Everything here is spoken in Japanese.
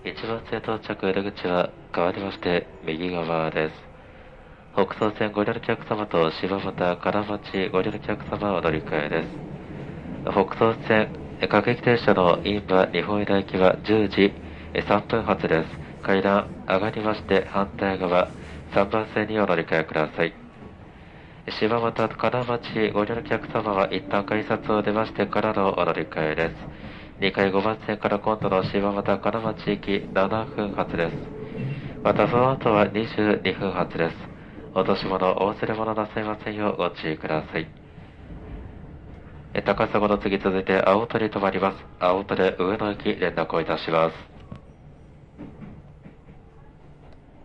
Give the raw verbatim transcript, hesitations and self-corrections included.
一番線到着出口は変わりまして右側です。北総線ご利用のお客様と柴又金町ご利用のお客様はお乗り換えです。北総線各駅停車の印馬日本枝行きはじゅうじさんぷん発です。階段上がりまして反対側さんばん線にお乗り換えください。柴又金町ご利用のお客様は一旦改札を出ましてからのお乗り換えです。にかいごばん線から今度の柴又金町行きななふん発です。またその後はにじゅうにふん発です。落とし物、お忘れ物なさいませんようご注意ください。高砂の次続いて青鳥止まります。青鳥上野駅連絡をいたします。